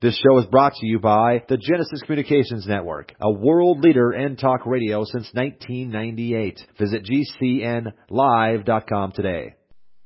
This show is brought to you by the Genesis Communications Network, a world leader in talk radio since 1998. Visit GCNlive.com today.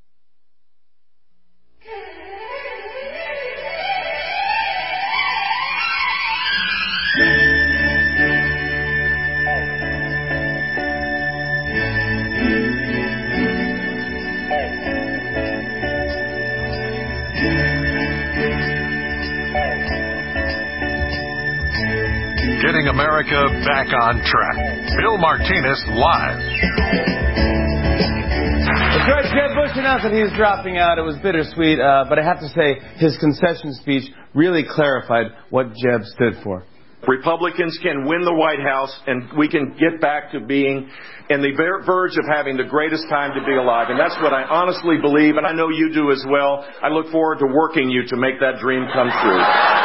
Getting America back on track. Bill Martinez live. That's right, Jeb Bush announced that he was dropping out. It was bittersweet, but I have to say his concession speech really clarified what Jeb stood for. Republicans can win the White House, and we can get back to being in the verge of having the greatest time to be alive. And that's what I honestly believe, and I know you do as well. I look forward to working you to make that dream come true.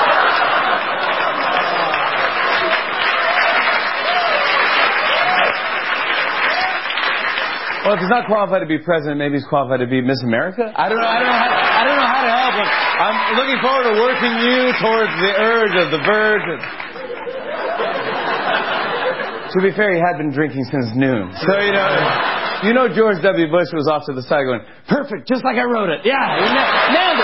Well, if he's not qualified to be president, maybe he's qualified to be Miss America? I don't know how to help him. I'm looking forward to working you towards the verge. To be fair, he had been drinking since noon. So, you know George W. Bush was off to the side going, perfect, just like I wrote it. Yeah, he nailed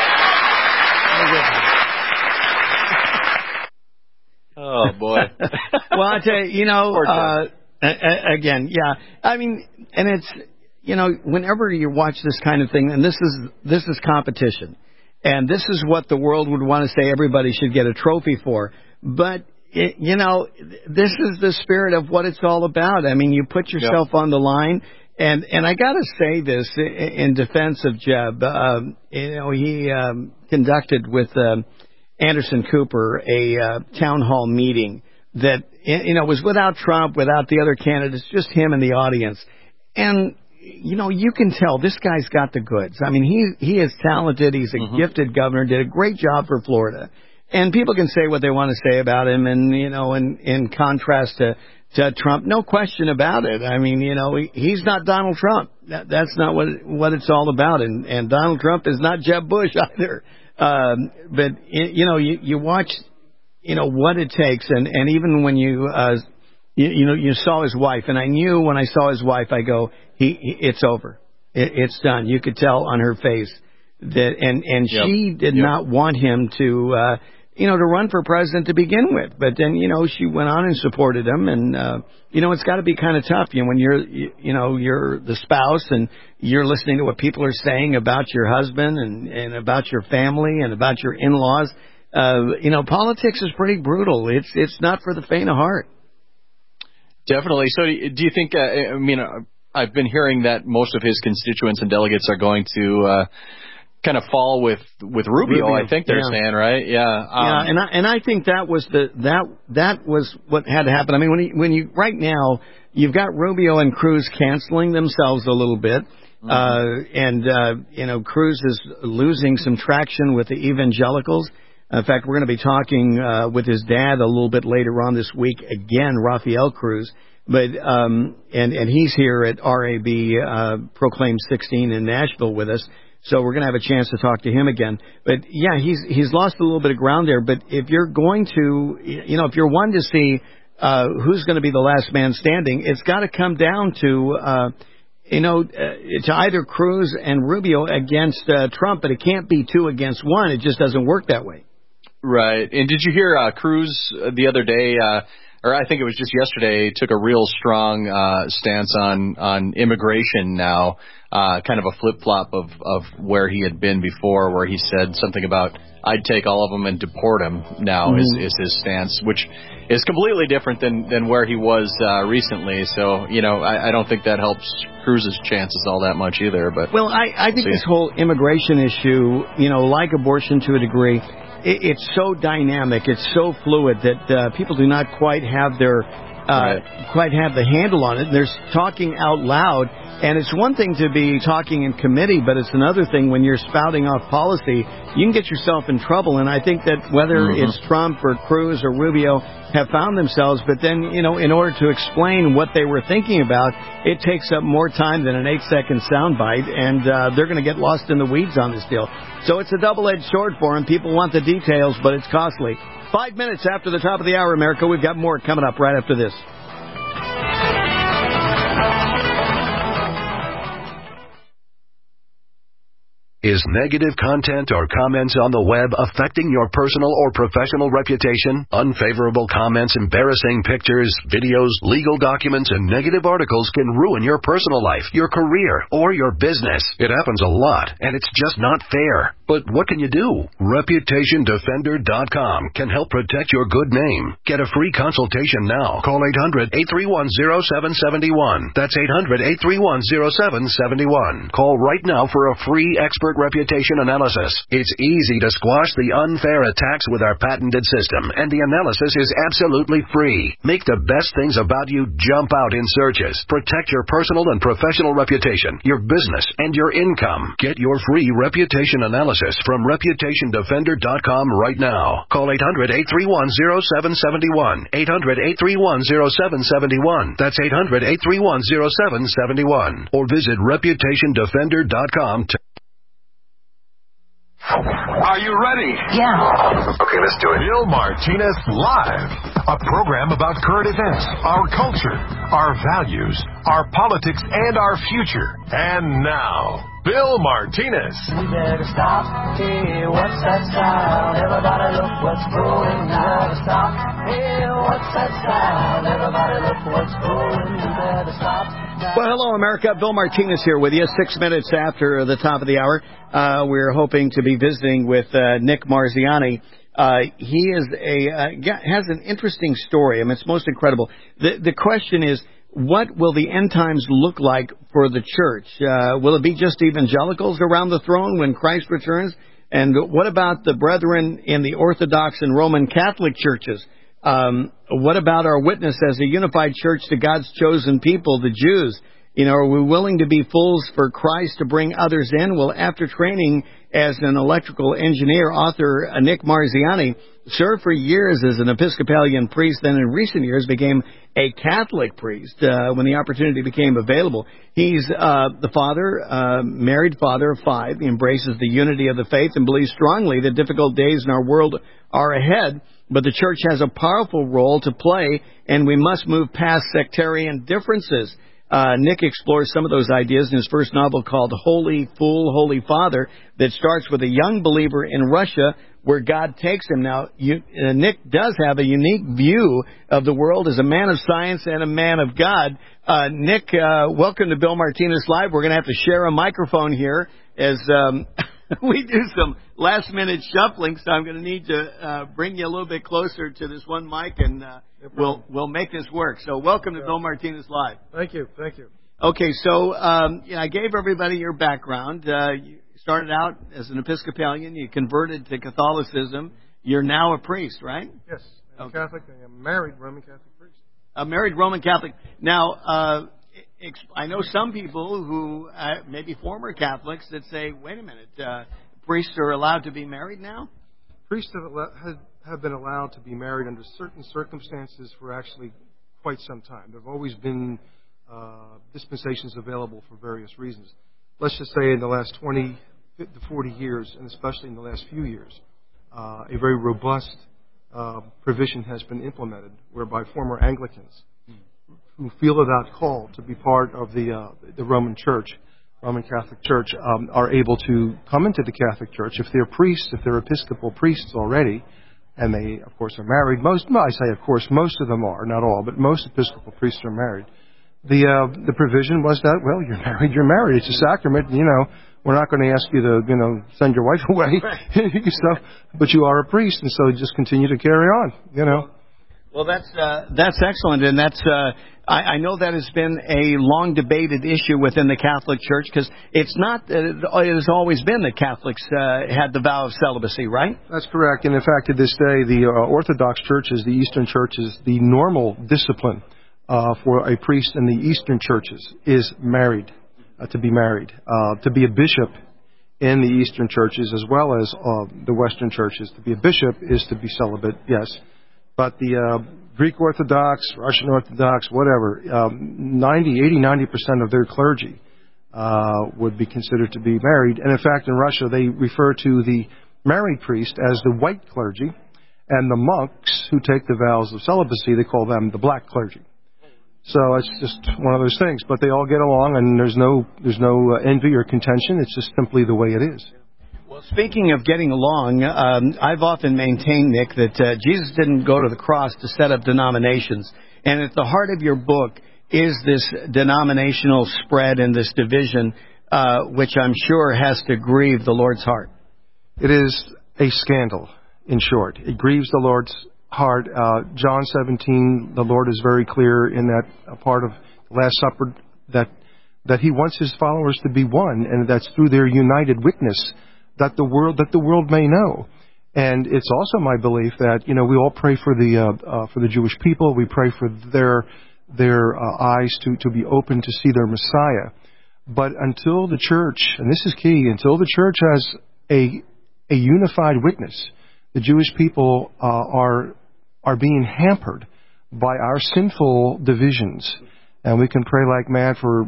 it. Oh, boy. Well, I tell you, again, yeah. I mean, and it's, whenever you watch this kind of thing, and this is competition, and this is what the world would want to say everybody should get a trophy for. But, this is the spirit of what it's all about. I mean, you put yourself on the line, and I got to say this in defense of Jeb. He conducted with Anderson Cooper a town hall meeting that, was without Trump, without the other candidates, just him and the audience. And, you can tell this guy's got the goods. I mean, he is talented. He's a gifted governor, did a great job for Florida. And people can say what they want to say about him, and, in contrast to Trump, no question about it. I mean, he's not Donald Trump. That's not what it's all about. And Donald Trump is not Jeb Bush either. But, you watch, what it takes. And even when you saw his wife, and I knew when I saw his wife, I go, it's over. It's done. You could tell on her face that, and she did not want him to run for president to begin with. But then, she went on and supported him. And, it's got to be kind of tough. When you're the spouse and you're listening to what people are saying about your husband and about your family and about your in-laws. Politics is pretty brutal. It's not for the faint of heart. Definitely. So do you think, I've been hearing that most of his constituents and delegates are going to kind of fall with Rubio, I think they're saying, right? Yeah. And I think that was that was what had to happen. I mean, when you right now you've got Rubio and Cruz canceling themselves a little bit. Cruz is losing some traction with the evangelicals. In fact, we're going to be talking with his dad a little bit later on this week again, Rafael Cruz. But and he's here at RAB Proclaim 16 in Nashville with us. So we're going to have a chance to talk to him again. But yeah, he's lost a little bit of ground there. But if you're going to, if you're one to see who's going to be the last man standing, it's got to come down to to either Cruz and Rubio against Trump. But it can't be two against one. It just doesn't work that way. Right. And did you hear Cruz the other day? Or I think it was just yesterday, took a real strong stance on immigration now, kind of a flip-flop of where he had been before, where he said something about, I'd take all of them and deport them now is his stance, which is completely different than where he was recently. So, I don't think that helps Cruz's chances all that much either. But well, I think this whole immigration issue, like abortion to a degree, it's so dynamic, it's so fluid that people do not quite have their quite have the handle on it. There's talking out loud, and it's one thing to be talking in committee, but it's another thing when you're spouting off policy. You can get yourself in trouble, and I think that whether it's Trump or Cruz or Rubio have found themselves, but then, in order to explain what they were thinking about, it takes up more time than an 8-second soundbite, and they're going to get lost in the weeds on this deal. So it's a double-edged sword for them. People want the details, but it's costly. 5 minutes after the top of the hour, America. We've got more coming up right after this. Is negative content or comments on the web affecting your personal or professional reputation? Unfavorable comments, embarrassing pictures, videos, legal documents, and negative articles can ruin your personal life, your career, or your business. It happens a lot, and it's just not fair. But what can you do? ReputationDefender.com can help protect your good name. Get a free consultation now. Call 800-831-0771. That's 800-831-0771. Call right now for a free expert reputation analysis. It's easy to squash the unfair attacks with our patented system, and the analysis is absolutely free. Make the best things about you jump out in searches. Protect your personal and professional reputation, your business, and your income. Get your free reputation analysis from ReputationDefender.com right now. Call 800-831-0771. 800-831-0771. That's 800-831-0771. Or visit ReputationDefender.com to... Are you ready? Yeah. Okay, let's do it. Bill Martinez Live, a program about current events, our culture, our values, our politics, and our future. And now, Bill Martinez. We better stop. Hey, what's that sound? Everybody look what's going. We better stop. Hey, what's that sound? Everybody look what's going. We better stop. Well, hello, America. Bill Martinez here with you. 6 minutes after the top of the hour. We're hoping to be visiting with Nick Marziani. He is has an interesting story. I mean, it's most incredible. The question is, what will the end times look like for the church? Will it be just evangelicals around the throne when Christ returns? And what about the brethren in the Orthodox and Roman Catholic churches? What about our witness as a unified church to God's chosen people, the Jews? Are we willing to be fools for Christ to bring others in? Well, after training as an electrical engineer, author Nick Marziani served for years as an Episcopalian priest, then in recent years became a Catholic priest when the opportunity became available. He's the father, married father of 5. He embraces the unity of the faith and believes strongly that difficult days in our world are ahead, but the church has a powerful role to play, and we must move past sectarian differences. Nick explores some of those ideas in his first novel called Holy Fool, Holy Father, that starts with a young believer in Russia where God takes him. Now, Nick does have a unique view of the world as a man of science and a man of God. Nick, welcome to Bill Martinez Live. We're going to have to share a microphone here as we do some last-minute shuffling, so I'm going to need to bring you a little bit closer to this one mic, and we'll make this work. So welcome to Bill Martinez Live. Thank you. Okay, so I gave everybody your background. You started out as an Episcopalian. You converted to Catholicism. You're now a priest, right? Yes, I'm Catholic. I am a married Roman Catholic priest. A married Roman Catholic. Now, I know some people who maybe former Catholics that say, wait a minute, priests are allowed to be married now? Priests have been allowed to be married under certain circumstances for actually quite some time. There have always been dispensations available for various reasons. Let's just say in the last 20 to 40 years, and especially in the last few years, a very robust provision has been implemented whereby former Anglicans who feel without call to be part of the Roman Church, Roman Catholic Church, are able to come into the Catholic Church if they're priests, if they're Episcopal priests already, and they, of course, are married. Most of them are, not all, but most Episcopal priests are married. The provision was that, well, you're married. It's a sacrament. We're not going to ask you to, send your wife away, but you are a priest, and so just continue to carry on. Well, that's excellent, and that's. I know that has been a long debated issue within the Catholic Church because it's not. It has always been that Catholics had the vow of celibacy, right? That's correct, and in fact, to this day, the Orthodox churches, the Eastern churches, the normal discipline for a priest in the Eastern churches is married, to be married. To be a bishop in the Eastern churches as well as the Western churches, to be a bishop is to be celibate, yes. But the Greek Orthodox, Russian Orthodox, whatever, 90% of their clergy would be considered to be married. And in fact, in Russia, they refer to the married priest as the white clergy, and the monks who take the vows of celibacy, they call them the black clergy. So it's just one of those things. But they all get along, and there's no envy or contention. It's just simply the way it is. Well, speaking of getting along, I've often maintained, Nick, that Jesus didn't go to the cross to set up denominations. And at the heart of your book is this denominational spread and this division, which I'm sure has to grieve the Lord's heart. It is a scandal, in short. It grieves the Lord's heart. John 17, the Lord is very clear in that part of the Last Supper that He wants His followers to be one, and that's through their united witness that the world may know. And it's also my belief that we all pray for the Jewish people. We pray for their eyes to be open to see their Messiah. But until the church, and this is key, until the church has a unified witness, the Jewish people are being hampered by our sinful divisions. And we can pray like mad for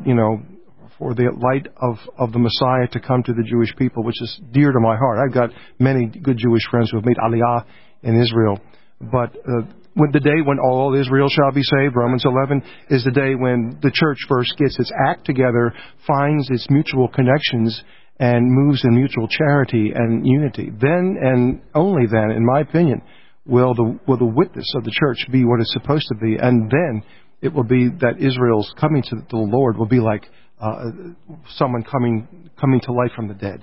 the light of the Messiah to come to the Jewish people, which is dear to my heart. I've got many good Jewish friends who have made Aliyah in Israel. But when the day when all Israel shall be saved, Romans 11, is the day when the church first gets its act together, finds its mutual connections, and moves in mutual charity and unity. Then, and only then, in my opinion, will the witness of the church be what it's supposed to be. And then it will be that Israel's coming to the Lord will be like someone coming to life from the dead.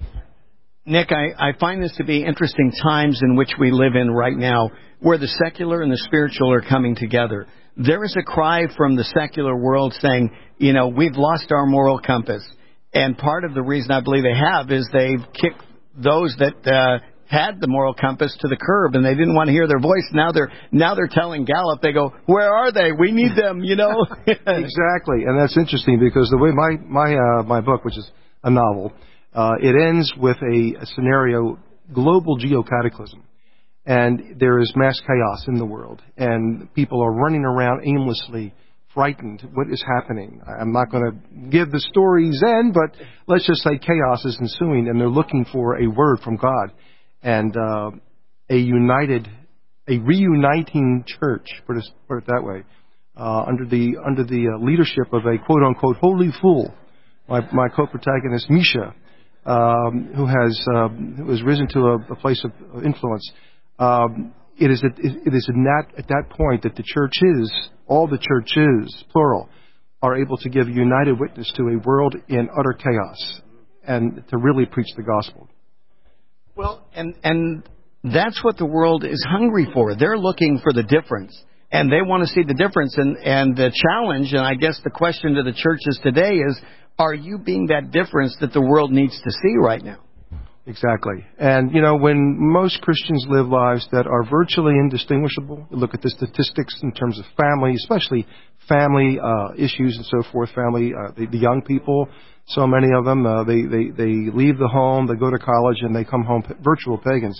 Nick, I find this to be interesting times in which we live in right now, where the secular and the spiritual are coming together. There is a cry from the secular world saying, we've lost our moral compass. And part of the reason I believe they have is they've kicked those that had the moral compass to the curb, and they didn't want to hear their voice. Now they're telling Gallup, they go, where are they? We need them, Exactly, and that's interesting because the way my book, which is a novel, it ends with a scenario, global geocataclysm, and there is mass chaos in the world, and people are running around aimlessly, frightened. What is happening? I'm not going to give the story's end, but let's just say chaos is ensuing, and they're looking for a word from God. And a reuniting church, put it that way, under the leadership of a quote unquote holy fool, my co-protagonist Misha, who has risen to a place of influence. It is at that point that the churches, all the churches, plural, are able to give a united witness to a world in utter chaos and to really preach the gospel. Well, and that's what the world is hungry for. They're looking for the difference, and they want to see the difference. And the challenge, and I guess the question to the churches today is, are you being that difference that the world needs to see right now? Exactly. And, when most Christians live lives that are virtually indistinguishable, you look at the statistics in terms of family, especially family issues and so forth, the young people, so many of them, they leave the home, they go to college, and they come home virtual pagans.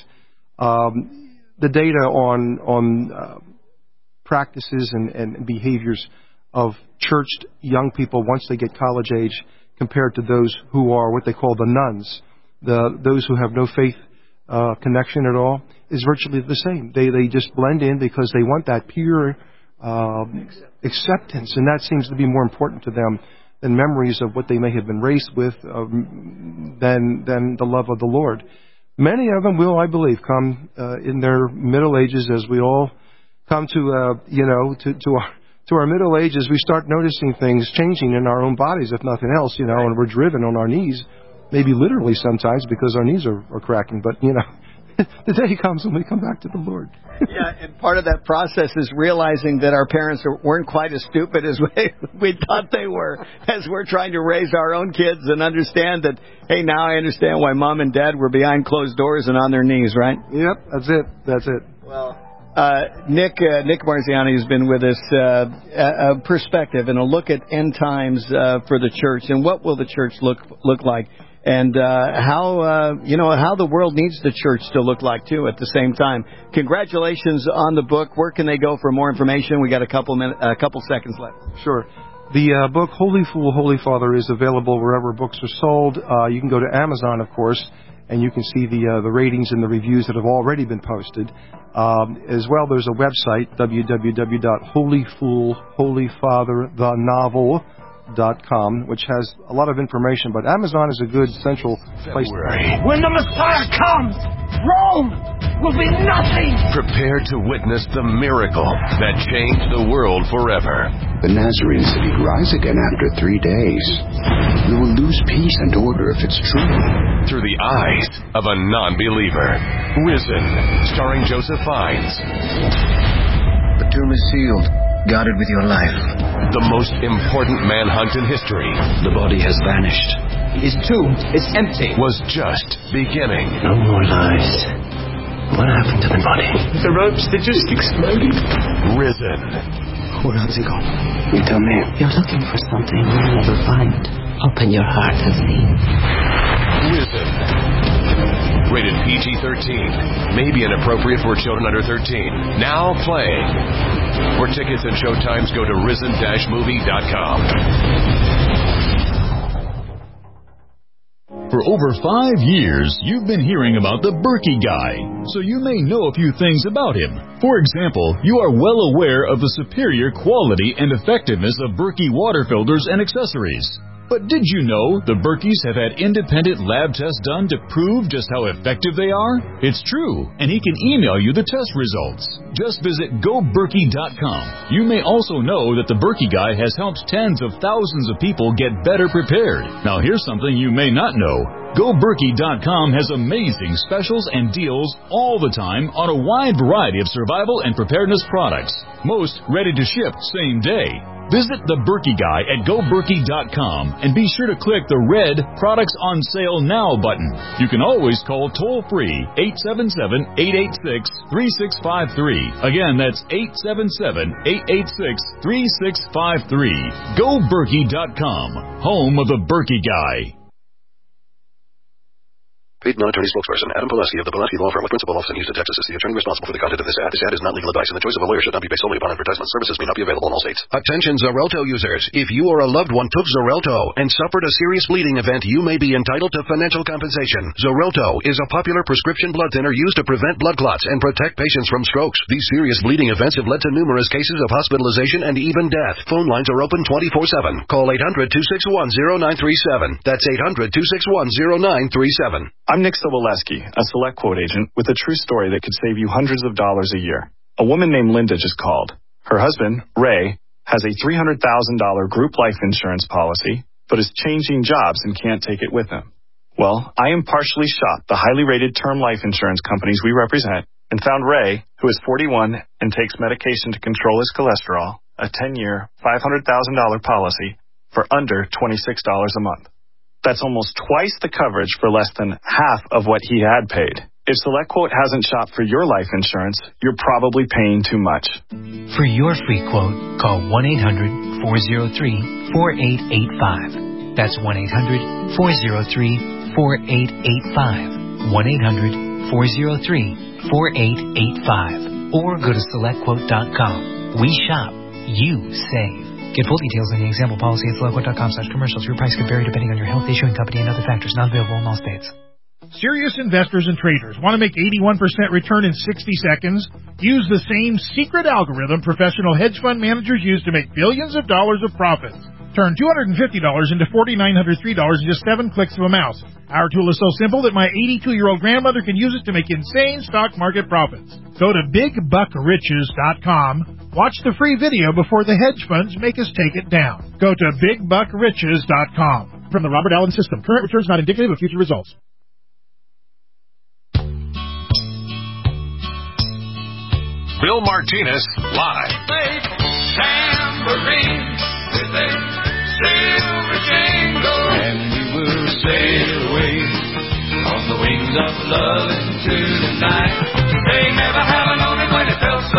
The data on practices and behaviors of churched young people once they get college age compared to those who are what they call the nuns, those who have no faith connection at all, is virtually the same. They just blend in because they want that pure acceptance, and that seems to be more important to them than memories of what they may have been raised with, than the love of the Lord. Many of them will, I believe, come in their middle ages, as we all come to our middle ages. We start noticing things changing in our own bodies, if nothing else, and we're driven on our knees, maybe literally sometimes because our knees are cracking. But the day comes when we come back to the Lord. Yeah, and part of that process is realizing that our parents weren't quite as stupid as we thought they were, as we're trying to raise our own kids and understand that, hey, now I understand why Mom and Dad were behind closed doors and on their knees, right? Yep, that's it. Well, Nick Marziani has been with us. A perspective and a look at end times for the church, and what will the church look like, and how the world needs the church to look like too. At the same time, congratulations on the book. Where can they go for more information? We got a couple seconds left. Sure. The book Holy Fool, Holy Father is available wherever books are sold. You can go to Amazon, of course, and you can see the ratings and the reviews that have already been posted. As well, there's a website, www.holyfoolholyfatherthenovel.com, which has a lot of information, but Amazon is a good central place. When the Messiah comes, Rome will be nothing. Prepare to witness the miracle that changed the world forever. The Nazarene said he'd rise again after 3 days. We will lose peace and order if it's true. Through the eyes of a non-believer. Risen, starring Joseph Fiennes. The tomb is sealed, guarded with your life. The most important manhunt in history. The body has vanished. His tomb is empty. Was just beginning. No more lies. What happened to the body? The ropes, they just exploded. Risen. Where has he gone? You tell me. You're looking for something you'll never find. Open your heart and see. Risen. Rated PG-13. May be inappropriate for children under 13. Now playing. For tickets and showtimes, go to risen-movie.com. For over 5 years, you've been hearing about the Berkey Guy, so you may know a few things about him. For example, you are well aware of the superior quality and effectiveness of Berkey water filters and accessories. But did you know the Berkeys have had independent lab tests done to prove just how effective they are? It's true, and he can email you the test results. Just visit GoBerkey.com. You may also know that the Berkey Guy has helped tens of thousands of people get better prepared. Now here's something you may not know. GoBerkey.com has amazing specials and deals all the time on a wide variety of survival and preparedness products. Most ready to ship same day. Visit the Berkey Guy at GoBerkey.com and be sure to click the red Products on Sale Now button. You can always call toll-free 877-886-3653. Again, that's 877-886-3653. GoBerkey.com, home of the Berkey Guy. Paid non-attorney spokesperson Adam Pulaski of the Pulaski Law Firm with principal office in Houston, Texas, is the attorney responsible for the content of this ad. This ad is not legal advice, and the choice of a lawyer should not be based solely upon advertisement. Services may not be available in all states. Attention Xarelto users. If you or a loved one took Xarelto and suffered a serious bleeding event, you may be entitled to financial compensation. Xarelto is a popular prescription blood thinner used to prevent blood clots and protect patients from strokes. These serious bleeding events have led to numerous cases of hospitalization and even death. Phone lines are open 24/7. Call 800-261-0937. That's 800-261-0937. I'm Nick Soboleski, a Select Quote agent with a true story that could save you hundreds of dollars a year. A woman named Linda just called. Her husband, Ray, has a $300,000 group life insurance policy, but is changing jobs and can't take it with him. Well, I impartially shopped the highly rated term life insurance companies we represent and found Ray, who is 41 and takes medication to control his cholesterol, a 10-year, $500,000 policy for under $26 a month. That's almost twice the coverage for less than half of what he had paid. If SelectQuote hasn't shopped for your life insurance, you're probably paying too much. For your free quote, call 1-800-403-4885. That's 1-800-403-4885. 1-800-403-4885. Or go to SelectQuote.com. We shop. You save. Get full details in the example policy at SelectQuote.com/commercials. Your price could vary depending on your health, issuing company, and other factors. Not available in all states. Serious investors and traders want to make 81% return in 60 seconds? Use the same secret algorithm professional hedge fund managers use to make billions of dollars of profits. Turn $250 into $4,903 in just 7 clicks of a mouse. Our tool is so simple that my 82-year-old grandmother can use it to make insane stock market profits. Go to BigBuckRiches.com. Watch the free video before the hedge funds make us take it down. Go to BigBuckRiches.com. From the Robert Allen System. Current returns not indicative of future results. Bill Martinez, live. Tambourine with a silver jingle, and we will sail away on the wings of love into the night. They never have known it when it felt so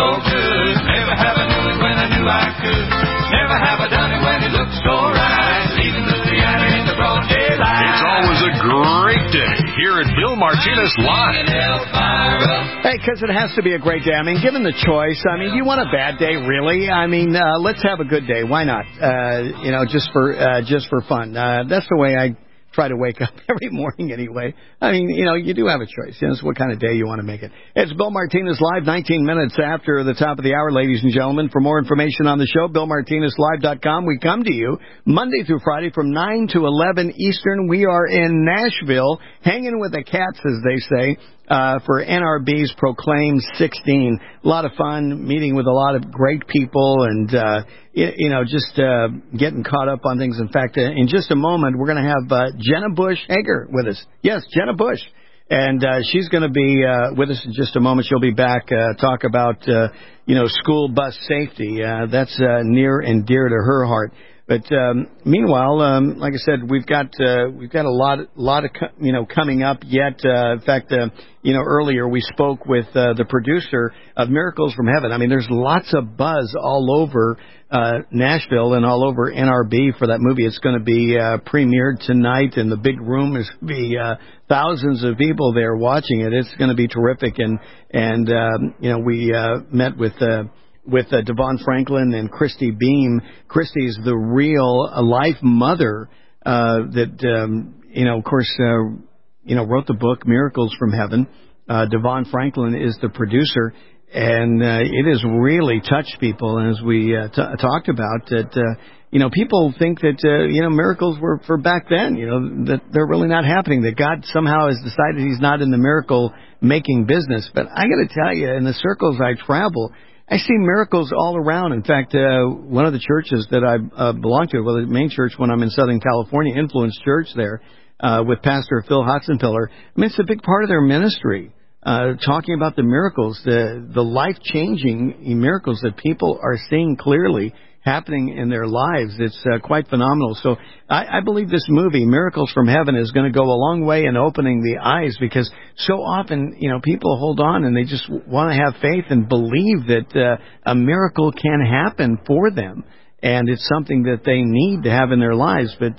Martinez Live. Hey, because it has to be a great day. I mean, given the choice, I mean, do you want a bad day, really? I mean, let's have a good day. Why not? Just for fun. That's the way I try to wake up every morning anyway. I mean, you do have a choice. It's what kind of day you want to make it. It's Bill Martinez Live, 19 minutes after the top of the hour, ladies and gentlemen. For more information on the show, BillMartinezLive.com. We come to you Monday through Friday from 9 to 11 Eastern. We are in Nashville, hanging with the cats, as they say, for NRB's Proclaim 16. A lot of fun, meeting with a lot of great people and, just getting caught up on things. In fact, in just a moment, we're going to have Jenna Bush Hager with us. Yes, Jenna Bush. And she's going to be with us in just a moment. She'll be back, talk about, school bus safety. That's near and dear to her heart. But meanwhile, like I said, we've got a lot of coming up yet. In fact, earlier we spoke with the producer of Miracles from Heaven. I mean, there's lots of buzz all over Nashville and all over NRB for that movie. It's going to be premiered tonight, and the big room is going to be thousands of people there watching it. It's going to be terrific, and we met with Devon Franklin and Christy Beam. Christy's the real life mother that, of course, wrote the book Miracles from Heaven. Devon Franklin is the producer, and it has really touched people. And as we talked about, that people think that miracles were for back then. That they're really not happening. That God somehow has decided He's not in the miracle making business. But I got to tell you, in the circles I travel, I see miracles all around. In fact, one of the churches that I belong to, the main church when I'm in Southern California, Influence Church there, with Pastor Phil Hotzenpiller. I mean, it's a big part of their ministry, talking about the miracles, the life-changing miracles that people are seeing clearly happening in their lives. It's quite phenomenal. So I believe this movie, Miracles from Heaven, is going to go a long way in opening the eyes, because so often, people hold on and they just want to have faith and believe that a miracle can happen for them, and it's something that they need to have in their lives. But,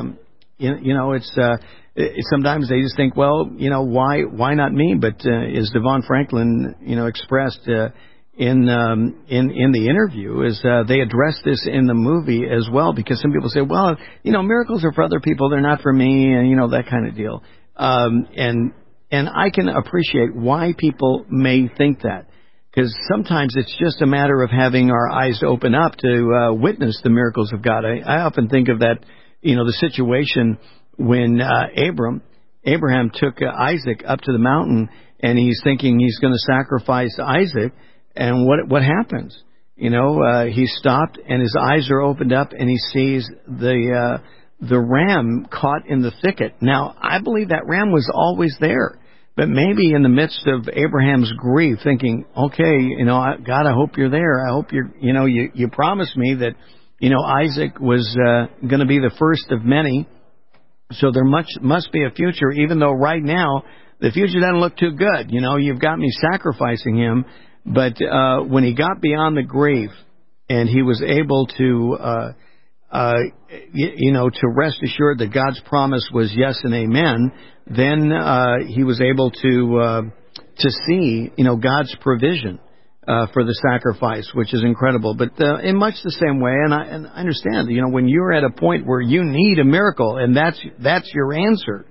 it's sometimes they just think, well, why not me? But as Devon Franklin, expressed in the interview, is they address this in the movie as well, because some people say, well, miracles are for other people, they're not for me, and that kind of deal. And I can appreciate why people may think that, because sometimes it's just a matter of having our eyes open up to witness the miracles of God. I often think of that, the situation when Abraham took Isaac up to the mountain, and he's thinking he's going to sacrifice Isaac. And what happens? He stopped, and his eyes are opened up, and he sees the ram caught in the thicket. Now, I believe that ram was always there, but maybe in the midst of Abraham's grief, thinking, okay, God, I hope you're there. I hope you promised me that, Isaac was going to be the first of many. So there must be a future, even though right now the future doesn't look too good. You've got me sacrificing him. But when he got beyond the grief, and he was able to, to rest assured that God's promise was yes and amen, then he was able to see, God's provision for the sacrifice, which is incredible. But in much the same way, and I understand, when you're at a point where you need a miracle, and that's your answer.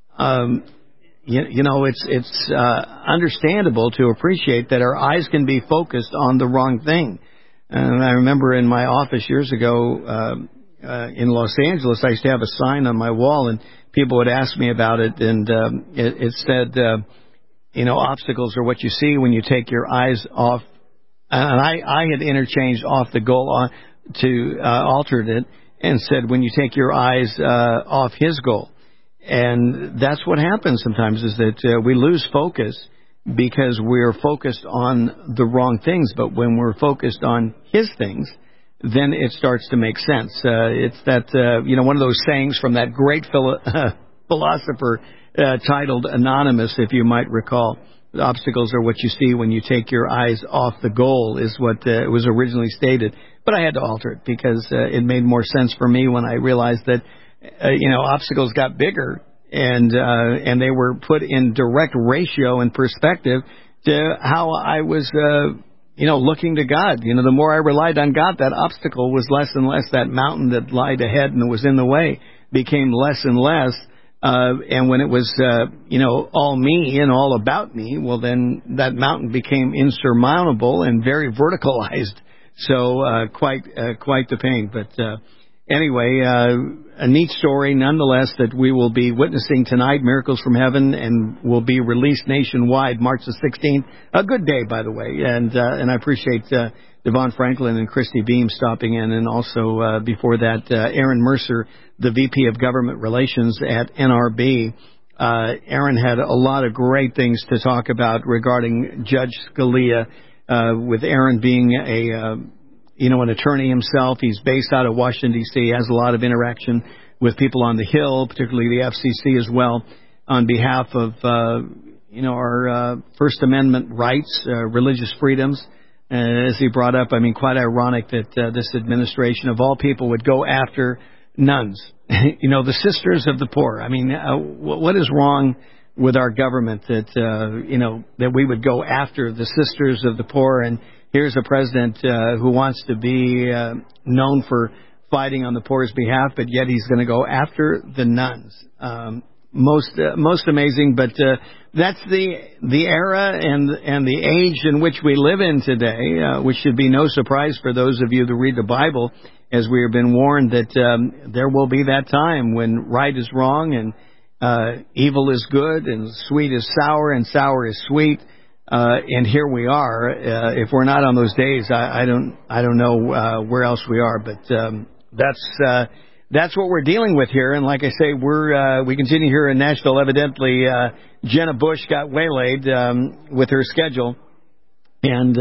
It's understandable to appreciate that our eyes can be focused on the wrong thing. And I remember in my office years ago in Los Angeles, I used to have a sign on my wall, and people would ask me about it, and it said, obstacles are what you see when you take your eyes off. And I had interchanged off the goal to altered it and said, when you take your eyes off His goal. And that's what happens sometimes, is that we lose focus because we're focused on the wrong things. But when we're focused on His things, then it starts to make sense. It's that, one of those sayings from that great philosopher titled Anonymous, if you might recall. The obstacles are what you see when you take your eyes off the goal, is what was originally stated. But I had to alter it because it made more sense for me when I realized that obstacles got bigger and they were put in direct ratio and perspective to how I was, looking to God. The more I relied on God, that obstacle was less and less. That mountain that lied ahead and was in the way became less and less. And when it was, all me and all about me, well, then that mountain became insurmountable and very verticalized. So quite the pain. But anyway, a neat story nonetheless that we will be witnessing tonight, Miracles from Heaven, and will be released nationwide March the 16th. A good day, by the way. And I appreciate Devon Franklin and Christy Beam stopping in, and also before that, Aaron Mercer, the VP of Government Relations at NRB. Aaron had a lot of great things to talk about regarding Judge Scalia, with Aaron being an attorney himself. He's based out of Washington, D.C., has a lot of interaction with people on the Hill, particularly the FCC as well, on behalf of, our First Amendment rights, religious freedoms. As he brought up, quite ironic that this administration, of all people, would go after nuns, the sisters of the poor. What is wrong with our government that we would go after the sisters of the poor? And here's a president who wants to be known for fighting on the poor's behalf, but yet he's going to go after the nuns. Most amazing, but that's the era and the age in which we live in today, which should be no surprise for those of you that read the Bible, as we have been warned that there will be that time when right is wrong and evil is good and sweet is sour and sour is sweet. And here we are. If we're not on those days, I don't know where else we are. But that's what we're dealing with here. And like I say, we continue here in Nashville. Evidently, Jenna Bush got waylaid with her schedule, and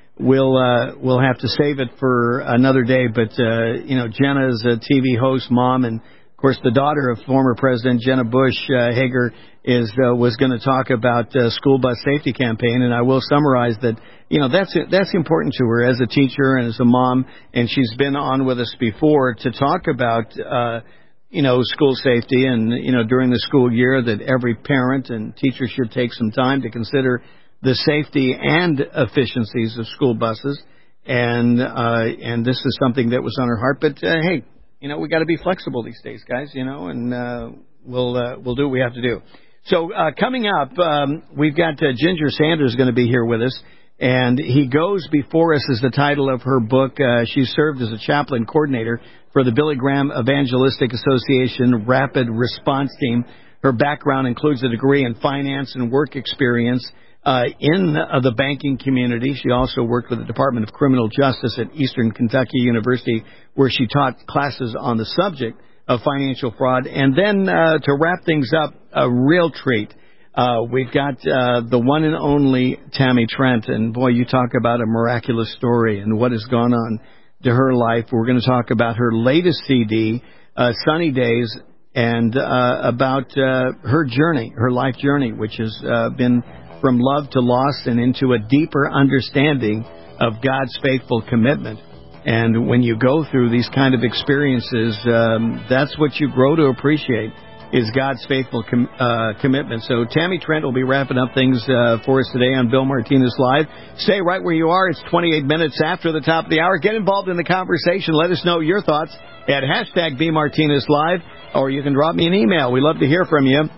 we'll have to save it for another day. But Jenna is a TV host, mom, and of course the daughter of former President Jenna Bush Hager was going to talk about school bus safety campaign, and I will summarize that that's important to her as a teacher and as a mom, and she's been on with us before to talk about school safety and during the school year that every parent and teacher should take some time to consider the safety and efficiencies of school buses, and this is something that was on her heart. But hey, we got to be flexible these days, guys, and we'll do what we have to do. So coming up, we've got Ginger Sanders going to be here with us, and He Goes Before Us is the title of her book. She served as a chaplain coordinator for the Billy Graham Evangelistic Association Rapid Response Team. Her background includes a degree in finance and work experience in the banking community. She also worked with the Department of Criminal Justice at Eastern Kentucky University, where she taught classes on the subject of financial fraud. And then to wrap things up, a real treat. We've got the one and only Tammy Trent. And boy, you talk about a miraculous story and what has gone on to her life. We're going to talk about her latest CD, Sunny Days, and about her journey, her life journey, which has been from love to loss and into a deeper understanding of God's faithful commitment. And when you go through these kind of experiences, that's what you grow to appreciate, is God's faithful commitment. So Tammy Trent will be wrapping up things for us today on Bill Martinez Live. Stay right where you are. It's 28 minutes after the top of the hour. Get involved in the conversation. Let us know your thoughts at #BMartinezLive, or you can drop me an email. We love to hear from you.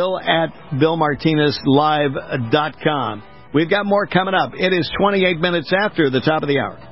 Bill@BillMartinezLive.com. We've got more coming up. It is 28 minutes after the top of the hour.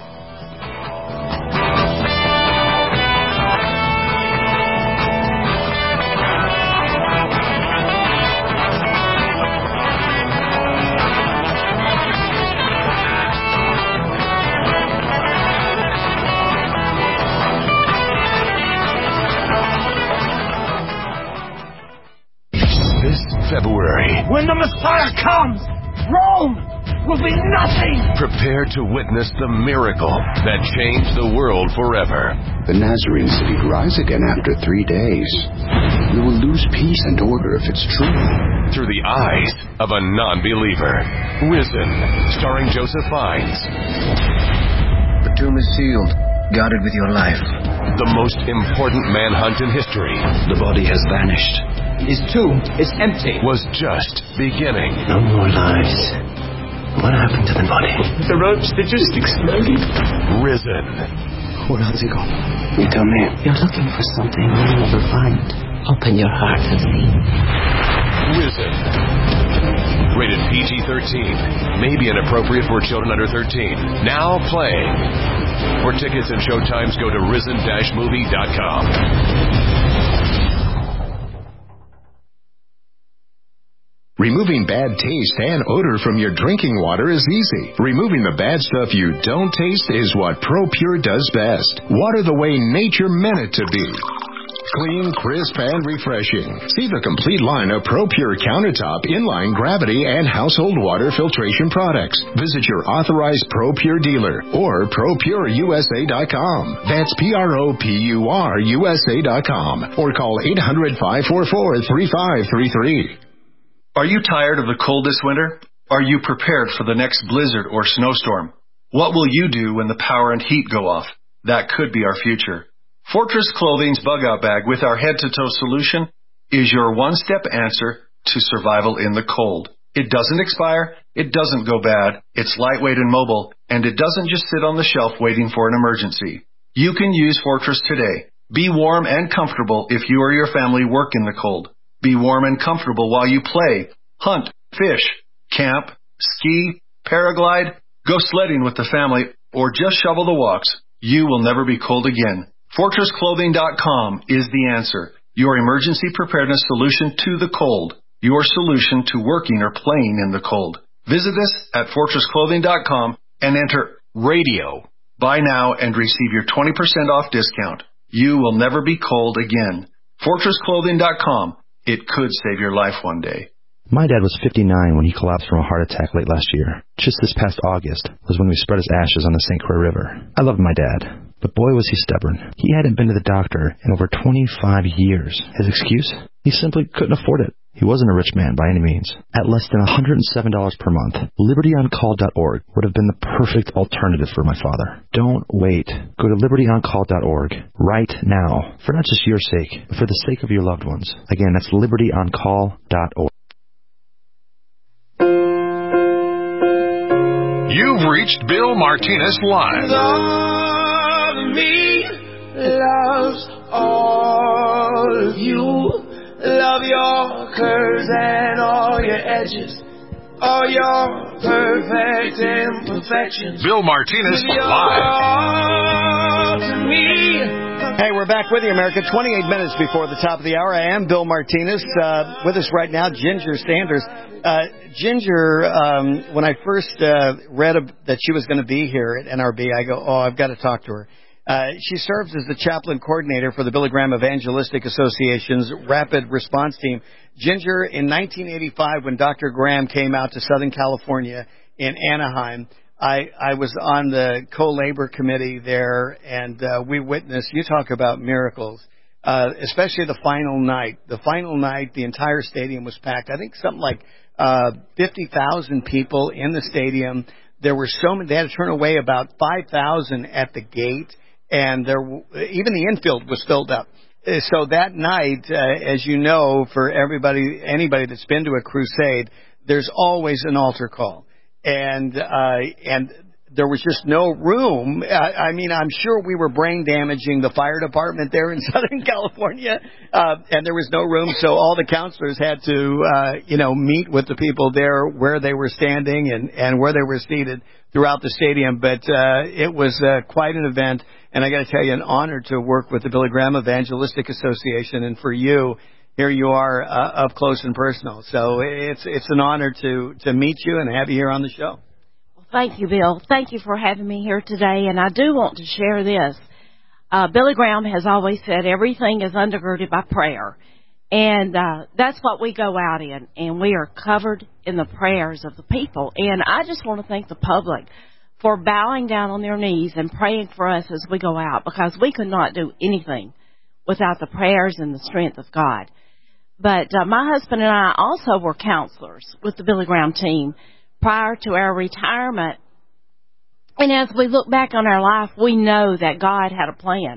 February. When the Messiah comes, Rome will be nothing. Prepare to witness the miracle that changed the world forever. The Nazarene city will rise again after 3 days. We will lose peace and order if it's true. Through the eyes of a non-believer. Risen, starring Joseph Fiennes. The tomb is sealed, guarded with your life. The most important manhunt in history. The body has vanished. His tomb is empty. Was just beginning. No more lives. What happened to the body? The ropes, they just exploded. Risen. Where has he gone? You tell me. You're looking for something you'll never find. Open your heart and see. Risen. Rated PG-13. May be inappropriate for children under 13. Now playing. For tickets and showtimes, go to risen-movie.com. Removing bad taste and odor from your drinking water is easy. Removing the bad stuff you don't taste is what ProPure does best. Water the way nature meant it to be. Clean, crisp, and refreshing. See the complete line of ProPure countertop, inline, gravity, and household water filtration products. Visit your authorized ProPure dealer or ProPureUSA.com. That's ProPureUSA.com or call 800-544-3533. Are you tired of the cold this winter? Are you prepared for the next blizzard or snowstorm? What will you do when the power and heat go off? That could be our future. Fortress Clothing's Bug-Out Bag with our head-to-toe solution is your one-step answer to survival in the cold. It doesn't expire, it doesn't go bad, it's lightweight and mobile, and it doesn't just sit on the shelf waiting for an emergency. You can use Fortress today. Be warm and comfortable if you or your family work in the cold. Be warm and comfortable while you play, hunt, fish, camp, ski, paraglide, go sledding with the family, or just shovel the walks. You will never be cold again. FortressClothing.com is the answer. Your emergency preparedness solution to the cold. Your solution to working or playing in the cold. Visit us at FortressClothing.com and enter RADIO. Buy now and receive your 20% off discount. You will never be cold again. FortressClothing.com. It could save your life one day. My dad was 59 when he collapsed from a heart attack late last year. Just this past August was when we spread his ashes on the St. Croix River. I loved my dad, but boy was he stubborn. He hadn't been to the doctor in over 25 years. His excuse? He simply couldn't afford it. He wasn't a rich man by any means. At less than $107 per month, LibertyOnCall.org would have been the perfect alternative for my father. Don't wait. Go to LibertyOnCall.org right now, for not just your sake, but for the sake of your loved ones. Again, that's LibertyOnCall.org. You've reached Bill Martinez Live. All of me loves all of you. Love your curves and all your edges, all your perfect imperfections. Bill Martinez Live. To me. Hey, we're back with you, America. 28 minutes before the top of the hour. I am Bill Martinez. With us right now, Ginger Sanders. Ginger, when I first read that she was going to be here at NRB, I go, I've got to talk to her. She serves as the chaplain coordinator for the Billy Graham Evangelistic Association's Rapid Response Team. Ginger, in 1985, when Dr. Graham came out to Southern California in Anaheim, I was on the co-labor committee there, and we witnessed, you talk about miracles, especially the final night. The final night, the entire stadium was packed. I think something like 50,000 people in the stadium. There were so many, they had to turn away about 5,000 at the gate. And even the infield was filled up. So that night, as you know, for anybody that's been to a crusade, there's always an altar call. And there was just no room. I mean, I'm sure we were brain damaging the fire department there in Southern California, and there was no room. So all the counselors had to, meet with the people there where they were standing and where they were seated throughout the stadium. But it was quite an event. And I got to tell you, an honor to work with the Billy Graham Evangelistic Association, and for you, here you are up close and personal. So it's an honor to meet you and have you here on the show. Well, thank you, Bill. Thank you for having me here today. And I do want to share this. Billy Graham has always said everything is undergirded by prayer. And that's what we go out in. And we are covered in the prayers of the people. And I just want to thank the public for bowing down on their knees and praying for us as we go out, because we could not do anything without the prayers and the strength of God. But my husband and I also were counselors with the Billy Graham team prior to our retirement. And as we look back on our life, we know that God had a plan.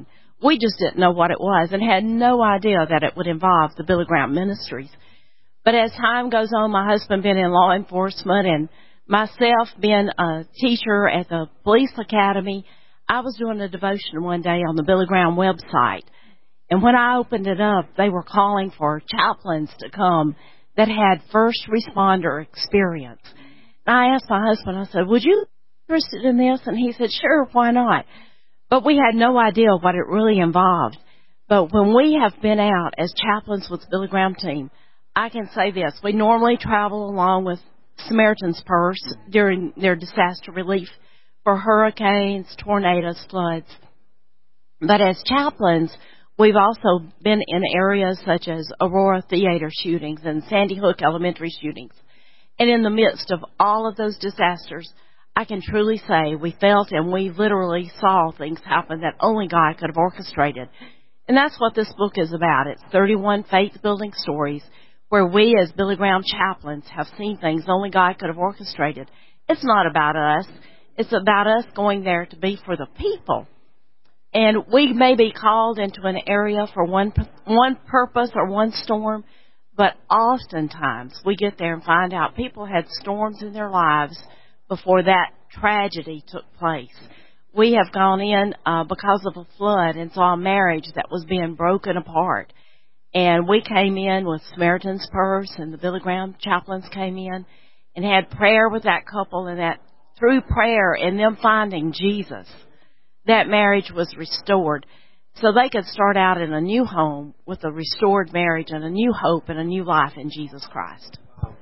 we just didn't know what it was and had no idea that it would involve the Billy Graham Ministries. But as time goes on, my husband being in law enforcement and myself being a teacher at the police academy, I was doing a devotion one day on the Billy Graham website. And when I opened it up, they were calling for chaplains to come that had first responder experience. And I asked my husband, I said, would you be interested in this? And he said, sure, why not? But we had no idea what it really involved. But when we have been out as chaplains with the Billy Graham team, I can say this. We normally travel along with Samaritan's Purse during their disaster relief for hurricanes, tornadoes, floods. But as chaplains, we've also been in areas such as Aurora Theater shootings and Sandy Hook Elementary shootings. And in the midst of all of those disasters, I can truly say we felt and we literally saw things happen that only God could have orchestrated. And that's what this book is about. It's 31 faith-building stories where we as Billy Graham chaplains have seen things only God could have orchestrated. It's not about us. It's about us going there to be for the people. And we may be called into an area for one purpose or one storm, but oftentimes we get there and find out people had storms in their lives before that tragedy took place. We have gone in because of a flood and saw a marriage that was being broken apart. And we came in with Samaritan's Purse, and the Billy Graham chaplains came in and had prayer with that couple, and that through prayer and them finding Jesus, that marriage was restored so they could start out in a new home with a restored marriage and a new hope and a new life in Jesus Christ.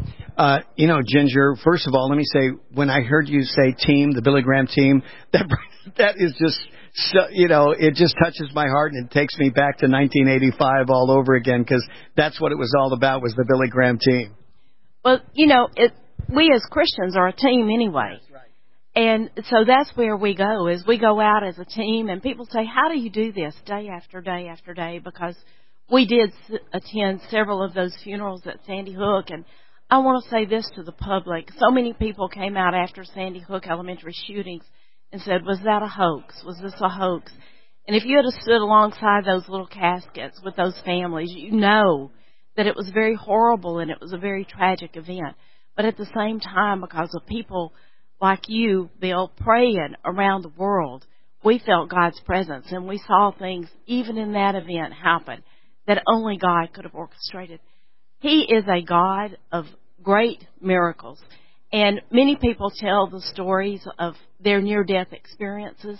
Ginger, first of all, let me say, when I heard you say team, the Billy Graham team, that is just, it just touches my heart and it takes me back to 1985 all over again, because that's what it was all about, was the Billy Graham team. Well, we as Christians are a team anyway. That's right. And so that's where we go, is we go out as a team, and people say, how do you do this day after day after day? Because we did attend several of those funerals at Sandy Hook, and I want to say this to the public. So many people came out after Sandy Hook Elementary shootings and said, was that a hoax? Was this a hoax? And if you had stood alongside those little caskets with those families, you know that it was very horrible and it was a very tragic event. But at the same time, because of people like you, Bill, praying around the world, we felt God's presence, and we saw things even in that event happen that only God could have orchestrated. He is a God of great miracles. And many people tell the stories of their near-death experiences.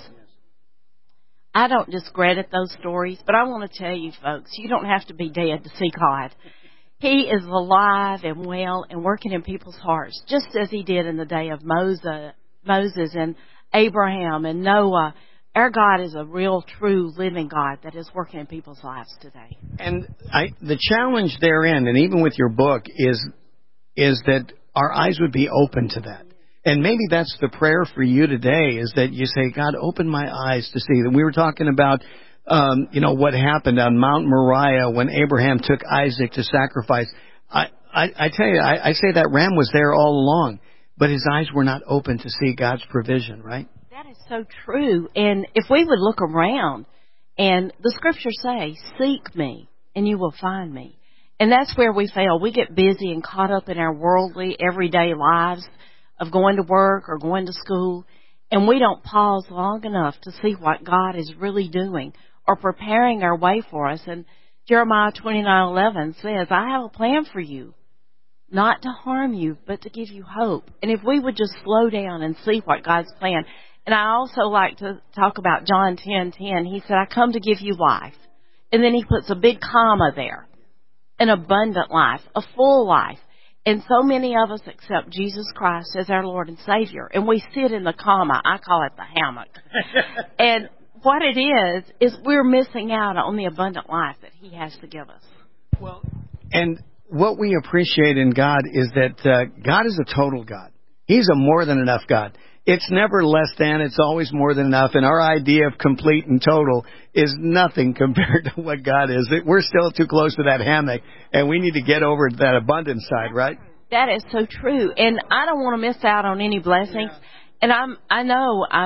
I don't discredit those stories, but I want to tell you, folks, you don't have to be dead to see God. He is alive and well and working in people's hearts, just as he did in the day of Moses and Abraham and Noah. Our God is a real, true, living God that is working in people's lives today. And the challenge therein, and even with your book, is that our eyes would be open to that. And maybe that's the prayer for you today, is that you say, God, open my eyes to see. And we were talking about what happened on Mount Moriah when Abraham took Isaac to sacrifice. I tell you, I say that ram was there all along, but his eyes were not open to see God's provision, right? That is so true. And if we would look around, and the scriptures say, seek me and you will find me. And that's where we fail. We get busy and caught up in our worldly, everyday lives of going to work or going to school, and we don't pause long enough to see what God is really doing or preparing our way for us. And Jeremiah 29:11 says, I have a plan for you, not to harm you, but to give you hope. And if we would just slow down and see what God's plan. And I also like to talk about John 10:10. He said, I come to give you life. And then he puts a big comma there. An abundant life, a full life. And so many of us accept Jesus Christ as our Lord and Savior. And we sit in the comma. I call it the hammock. And what it is we're missing out on the abundant life that he has to give us. Well, and what we appreciate in God is that God is a total God. He's a more than enough God. It's never less than, it's always more than enough. And our idea of complete and total is nothing compared to what God is. We're still too close to that hammock, and we need to get over to that abundance side, right? That is so true. And I don't want to miss out on any blessings. Yeah. And I know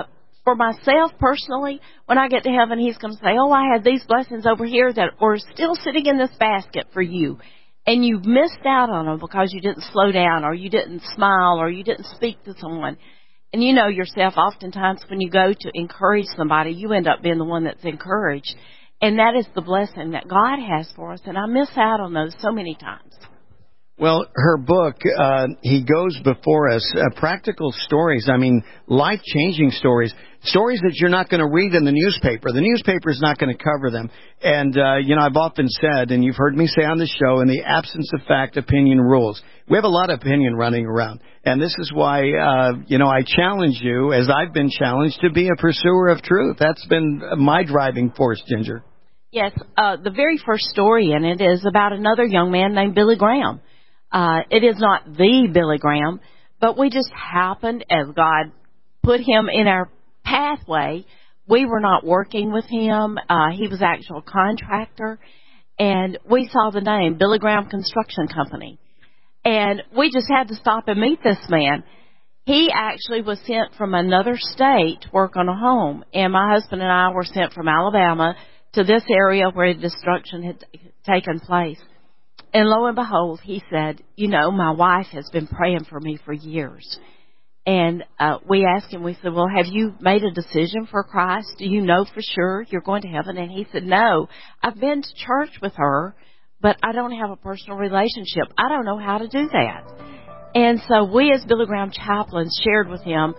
for myself personally, when I get to heaven, he's going to say, oh, I had these blessings over here that are still sitting in this basket for you. And you've missed out on them because you didn't slow down or you didn't smile or you didn't speak to someone. And you know yourself, oftentimes when you go to encourage somebody, you end up being the one that's encouraged. And that is the blessing that God has for us. And I miss out on those so many times. Well, her book, He Goes Before Us, practical stories, life-changing stories, stories that you're not going to read in the newspaper. The newspaper is not going to cover them. And, I've often said, and you've heard me say on the show, in the absence of fact, opinion rules. We have a lot of opinion running around. And this is why, I challenge you, as I've been challenged, to be a pursuer of truth. That's been my driving force, Ginger. Yes, the very first story in it is about another young man named Billy Graham. It is not the Billy Graham, but we just happened, as God put him in our pathway. We were not working with him. He was actual contractor, and we saw the name Billy Graham Construction Company. And we just had to stop and meet this man. He actually was sent from another state to work on a home, and my husband and I were sent from Alabama to this area where destruction had taken place. And lo and behold, he said, my wife has been praying for me for years. And we asked him, we said, well, have you made a decision for Christ? Do you know for sure you're going to heaven? And he said, no, I've been to church with her, but I don't have a personal relationship. I don't know how to do that. And so we as Billy Graham chaplains shared with him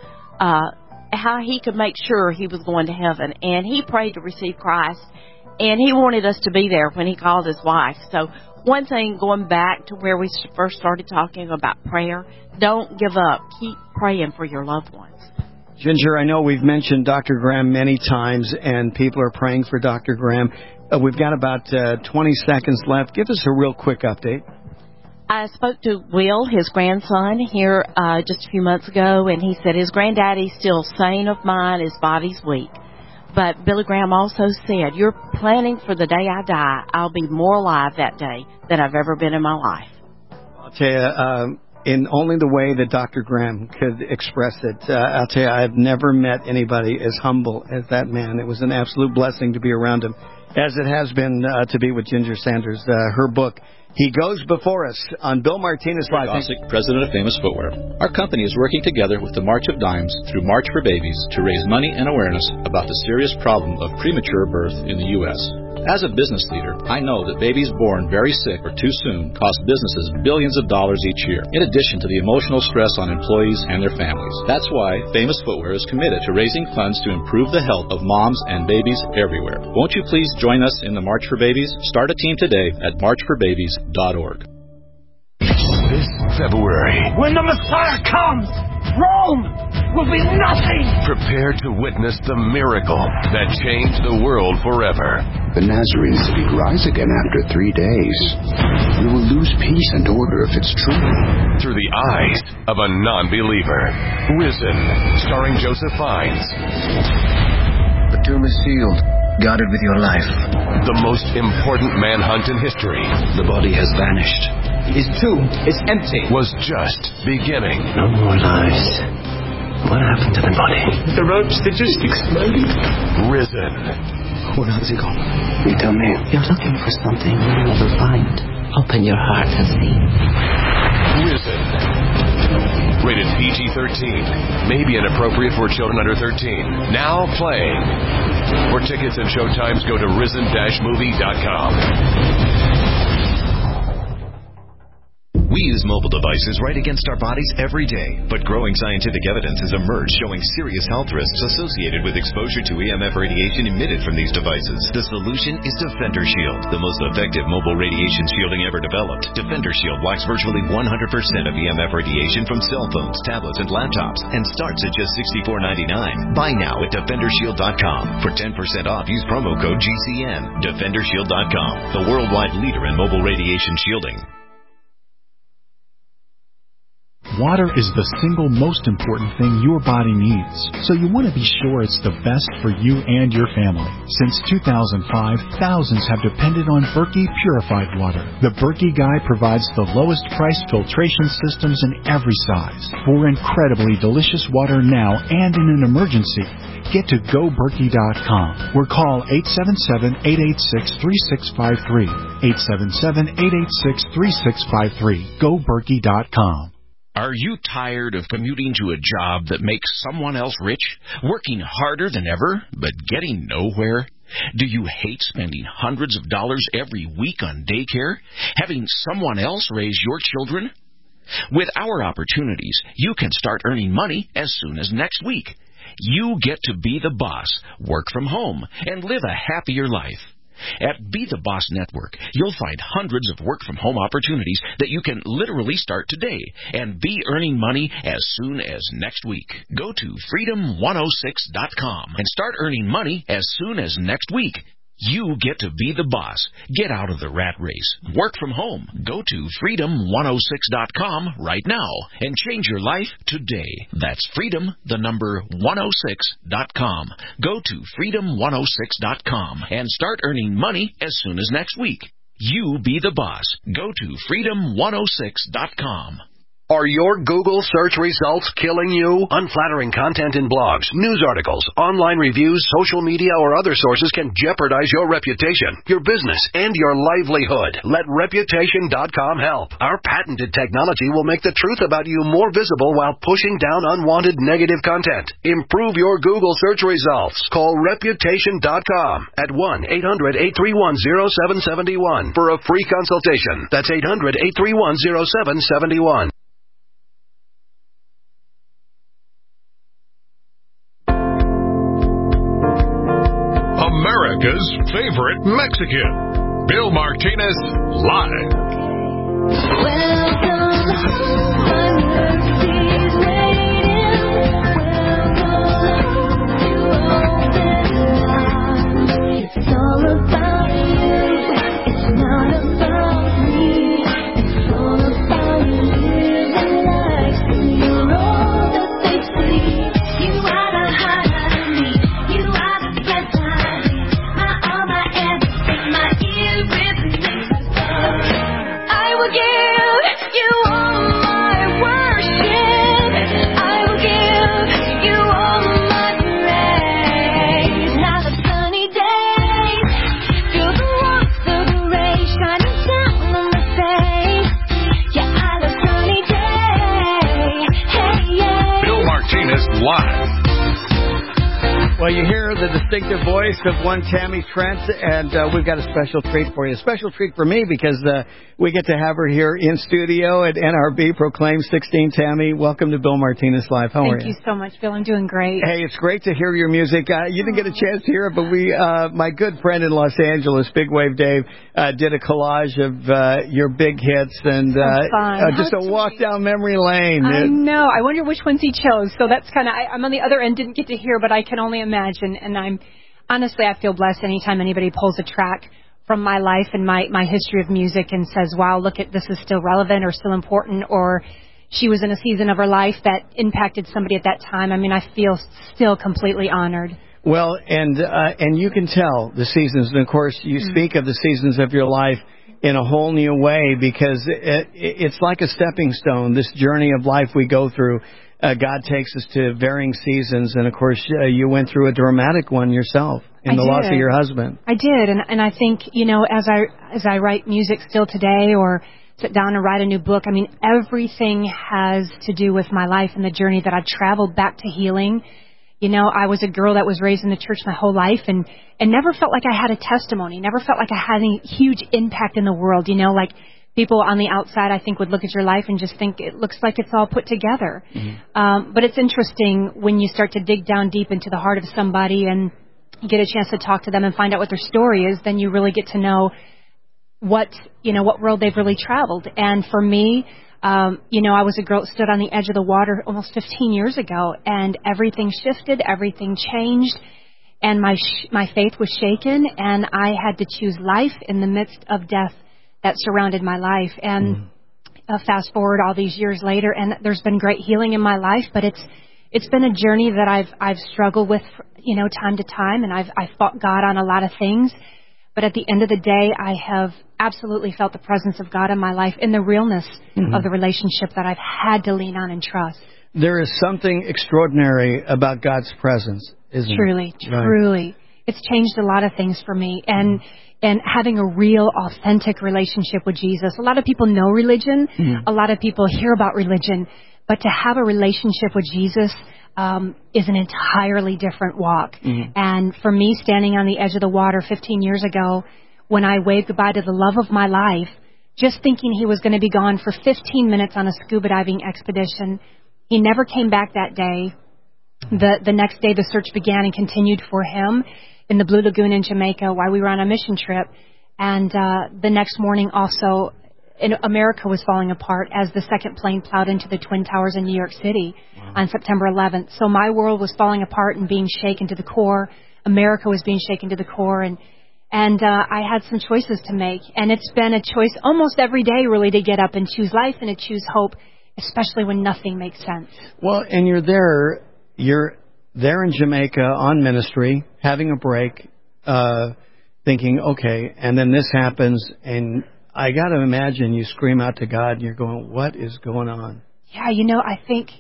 how he could make sure he was going to heaven. And he prayed to receive Christ, and he wanted us to be there when he called his wife. So one thing, going back to where we first started talking about prayer, don't give up. Keep praying for your loved ones. Ginger, I know we've mentioned Dr. Graham many times, and people are praying for Dr. Graham. We've got about 20 seconds left. Give us a real quick update. I spoke to Will, his grandson, here just a few months ago, and he said his granddaddy's still sane of mind, his body's weak. But Billy Graham also said, you're planning for the day I die. I'll be more alive that day than I've ever been in my life. I'll tell you, in only the way that Dr. Graham could express it, I'll tell you, I've never met anybody as humble as that man. It was an absolute blessing to be around him, as it has been to be with Ginger Sanders. Her book, He Goes Before Us, on Bill Martinez Live. Gossick, president of Famous Footwear. Our company is working together with the March of Dimes through March for Babies to raise money and awareness about the serious problem of premature birth in the U.S. As a business leader, I know that babies born very sick or too soon cost businesses billions of dollars each year, in addition to the emotional stress on employees and their families. That's why Famous Footwear is committed to raising funds to improve the health of moms and babies everywhere. Won't you please join us in the March for Babies? Start a team today at marchforbabies.org. This February, when the Messiah comes, Rome will be nothing. Prepare to witness the miracle that changed the world forever. The Nazarene city rise again after 3 days. We will lose peace and order if it's true. Through the eyes of a non-believer. Risen, starring Joseph Fiennes. The tomb is sealed. Guard it with your life. The most important manhunt in history. The body has vanished. His tomb is empty. Was just beginning. No more lives. What happened to the body? The ropes, they just exploded. Risen. Where has he gone? You tell me. You're looking for something you'll never find. Open your heart and see. Risen. Rated PG-13. May be inappropriate for children under 13. Now playing. For tickets and showtimes, go to risen-movie.com. We use mobile devices right against our bodies every day, but growing scientific evidence has emerged showing serious health risks associated with exposure to EMF radiation emitted from these devices. The solution is Defender Shield, the most effective mobile radiation shielding ever developed. Defender Shield blocks virtually 100% of EMF radiation from cell phones, tablets, and laptops, and starts at just $64.99. Buy now at DefenderShield.com. For 10% off, use promo code GCN. DefenderShield.com, the worldwide leader in mobile radiation shielding. Water is the single most important thing your body needs, so you want to be sure it's the best for you and your family. Since 2005, thousands have depended on Berkey purified water. The Berkey Guy provides the lowest price filtration systems in every size for incredibly delicious water now and in an emergency. Get to GoBerkey.com or call 877-886-3653. 877-886-3653. GoBerkey.com. Are you tired of commuting to a job that makes someone else rich, working harder than ever, but getting nowhere? Do you hate spending hundreds of dollars every week on daycare, having someone else raise your children? With our opportunities, you can start earning money as soon as next week. You get to be the boss, work from home, and live a happier life. At Be the Boss Network, you'll find hundreds of work-from-home opportunities that you can literally start today and be earning money as soon as next week. Go to freedom106.com and start earning money as soon as next week. You get to be the boss. Get out of the rat race. Work from home. Go to freedom106.com right now and change your life today. That's freedom106.com. Go to freedom106.com and start earning money as soon as next week. You be the boss. Go to freedom106.com. Are your Google search results killing you? Unflattering content in blogs, news articles, online reviews, social media, or other sources can jeopardize your reputation, your business, and your livelihood. Let Reputation.com help. Our patented technology will make the truth about you more visible while pushing down unwanted negative content. Improve your Google search results. Call Reputation.com at 1-800-831-0771 for a free consultation. That's 800-831-0771. America's favorite Mexican. Bill Martinez, live. Welcome home, my mercy's waiting. Welcome home to open arms. It's all about you. It's not about me. It's all about living life so you're all that they see. You are the heart of me. You are the breath of me. My all, my everything, my everything. I will give you all my worship. I will give you all my praise. Now the sunny days, feel the warmth of the rays shining down on my face. Yeah, I love sunny days. Hey, yeah. Bill Martinez, live. Well, you hear the distinctive voice of one Tammy Trent, and we've got a special treat for you. A special treat for me because we get to have her here in studio at NRB Proclaim 16. Tammy, welcome to Bill Martinez Live. How are you? Thank you so much, Bill. I'm doing great. Hey, it's great to hear your music. You didn't get a chance to hear it, but my good friend in Los Angeles, Big Wave Dave, did a collage of your big hits and just a walk down memory lane. I know. I wonder which ones he chose. So that's kind of, I'm on the other end, didn't get to hear, but I can only imagine. And honestly, I feel blessed anytime anybody pulls a track from my life and my history of music and says, wow, look at this is still relevant or still important, or she was in a season of her life that impacted somebody at that time. I mean, I feel still completely honored. Well, and you can tell the seasons, and of course you speak of the seasons of your life in a whole new way because it's like a stepping stone, this journey of life we go through. God takes us to varying seasons, and of course, you went through a dramatic one yourself in the loss of your husband. I did, and I think, you know, as I write music still today or sit down and write a new book, I mean, everything has to do with my life and the journey that I've traveled back to healing. You know, I was a girl that was raised in the church my whole life and never felt like I had a testimony, never felt like I had any huge impact in the world, you know, like people on the outside, I think, would look at your life and just think it looks like it's all put together. Mm-hmm. But it's interesting when you start to dig down deep into the heart of somebody and get a chance to talk to them and find out what their story is, then you really get to know what road they've really traveled. And for me, you know, I was a girl that stood on the edge of the water almost 15 years ago, and everything shifted, everything changed, and my faith was shaken, and I had to choose life in the midst of death that surrounded my life. And fast forward all these years later, and there's been great healing in my life, but it's been a journey that I've struggled with, time to time, and I've fought God on a lot of things. But at the end of the day, I have absolutely felt the presence of God in my life in the realness of the relationship that I've had to lean on and trust. There is something extraordinary about God's presence, isn't Truly, it? Right. truly. It's changed a lot of things for me. And having a real, authentic relationship with Jesus. A lot of people know religion. A lot of people hear about religion. But to have a relationship with Jesus is an entirely different walk. And for me, standing on the edge of the water 15 years ago, when I waved goodbye to the love of my life, just thinking he was going to be gone for 15 minutes on a scuba diving expedition, he never came back that day. The next day, the search began and continued for him in the Blue Lagoon in Jamaica while we were on a mission trip. And the next morning also, America was falling apart as the second plane plowed into the Twin Towers in New York City on September 11th. So my world was falling apart and being shaken to the core. America was being shaken to the core. And I had some choices to make. And it's been a choice almost every day, really, to get up and choose life and to choose hope, especially when nothing makes sense. Well, and you're there in Jamaica on ministry, having a break, thinking, okay, and then this happens, and I got to imagine you scream out to God, and you're going, what is going on? Yeah, I think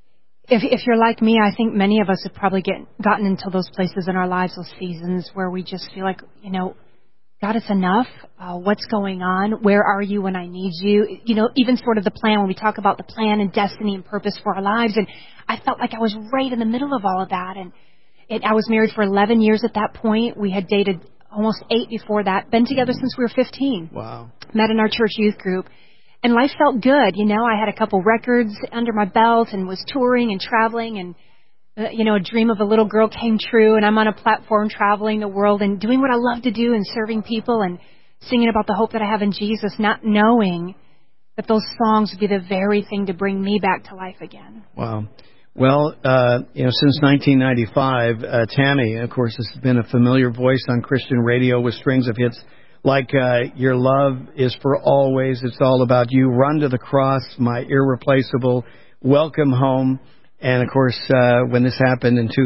if you're like me, I think many of us have probably gotten into those places in our lives, those seasons where we just feel like, God, it's enough. What's going on? Where are you when I need you? Even sort of the plan, when we talk about the plan and destiny and purpose for our lives. And I felt like I was right in the middle of all of that. And I was married for 11 years at that point. We had dated almost 8 before that, been together since we were 15. Wow. Met in our church youth group. And life felt good. I had a couple records under my belt and was touring and traveling, and a dream of a little girl came true, and I'm on a platform traveling the world and doing what I love to do and serving people and singing about the hope that I have in Jesus, not knowing that those songs would be the very thing to bring me back to life again. Wow. Well, since 1995, Tammy, of course, has been a familiar voice on Christian radio with strings of hits like Your Love Is For Always, It's All About You, Run to the Cross, My Irreplaceable, Welcome Home. And, of course, when this happened in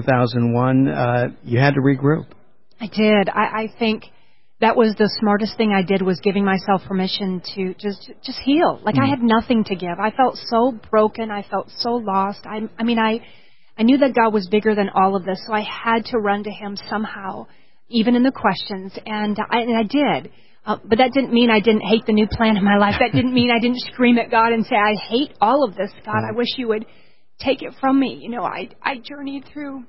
2001, you had to regroup. I did. I think that was the smartest thing I did, was giving myself permission to just heal. Like I had nothing to give. I felt so broken. I felt so lost. I knew that God was bigger than all of this, so I had to run to him somehow, even in the questions. And I did. But that didn't mean I didn't hate the new plan in my life. That didn't mean I didn't scream at God and say, I hate all of this, God. I wish you would take it from me. I journeyed through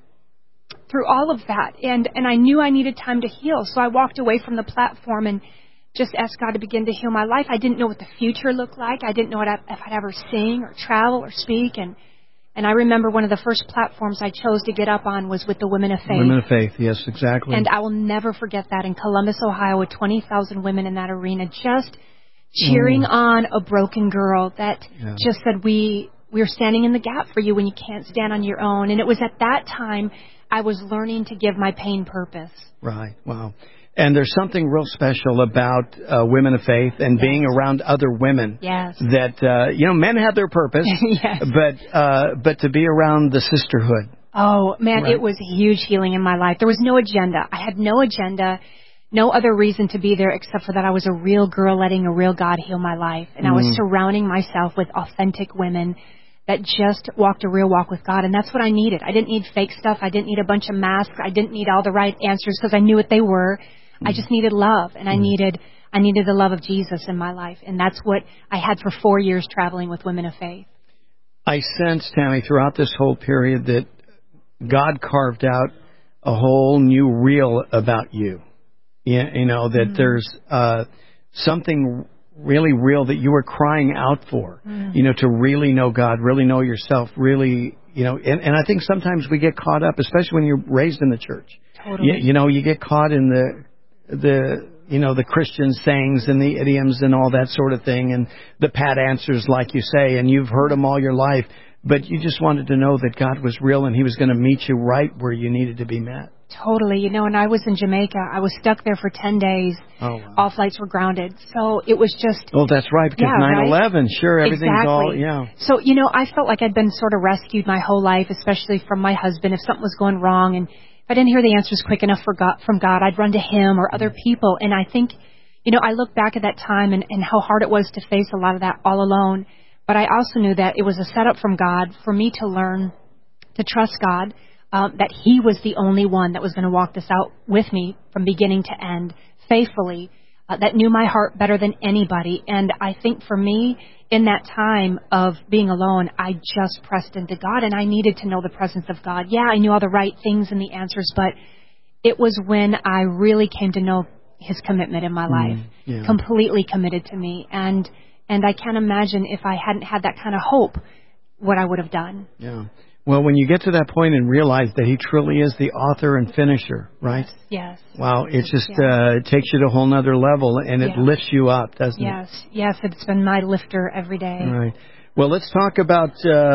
all of that, and I knew I needed time to heal. So I walked away from the platform and just asked God to begin to heal my life. I didn't know what the future looked like. I didn't know if I'd ever sing or travel or speak. And I remember one of the first platforms I chose to get up on was with the Women of Faith. Women of Faith, yes, exactly. And I will never forget that, in Columbus, Ohio, with 20,000 women in that arena, just cheering on a broken girl that just said, we're standing in the gap for you when you can't stand on your own. And it was at that time I was learning to give my pain purpose. Right. Wow. And there's something real special about women of faith and being around other women. Yes. That, men have their purpose. Yes. But to be around the sisterhood. Oh, man, It was huge healing in my life. There was no agenda. I had no agenda, no other reason to be there except for that I was a real girl letting a real God heal my life. And I was surrounding myself with authentic women that just walked a real walk with God. And that's what I needed. I didn't need fake stuff. I didn't need a bunch of masks. I didn't need all the right answers because I knew what they were. I just needed love, and I needed the love of Jesus in my life. And that's what I had for 4 years traveling with Women of Faith. I sense, Tammy, throughout this whole period that God carved out a whole new reel about you. That there's something really real that you were crying out for, to really know God, really know yourself, really, and I think sometimes we get caught up, especially when you're raised in the church. Totally. You get caught in the Christian sayings and the idioms and all that sort of thing, and the pat answers, like you say, and you've heard them all your life, but you just wanted to know that God was real and he was going to meet you right where you needed to be met. Totally. And I was in Jamaica. I was stuck there for 10 days. Oh, wow. All flights were grounded. So it was just... Oh, that's right, because 9/11, right? sure, everything's exactly. all, So, I felt like I'd been sort of rescued my whole life, especially from my husband. If something was going wrong and if I didn't hear the answers quick enough from God, I'd run to him or other people. And I think, I look back at that time and how hard it was to face a lot of that all alone. But I also knew that it was a setup from God for me to learn to trust God, that he was the only one that was going to walk this out with me from beginning to end faithfully, that knew my heart better than anybody. And I think for me, in that time of being alone, I just pressed into God, and I needed to know the presence of God. Yeah, I knew all the right things and the answers, but it was when I really came to know his commitment in my life, completely committed to me. And I can't imagine if I hadn't had that kind of hope, what I would have done. Yeah. Well, when you get to that point and realize that he truly is the author and finisher, right? Yes. Wow, it just it takes you to a whole nother level, and it lifts you up, doesn't it? Yes, it's been my lifter every day. All right. Well, let's talk about,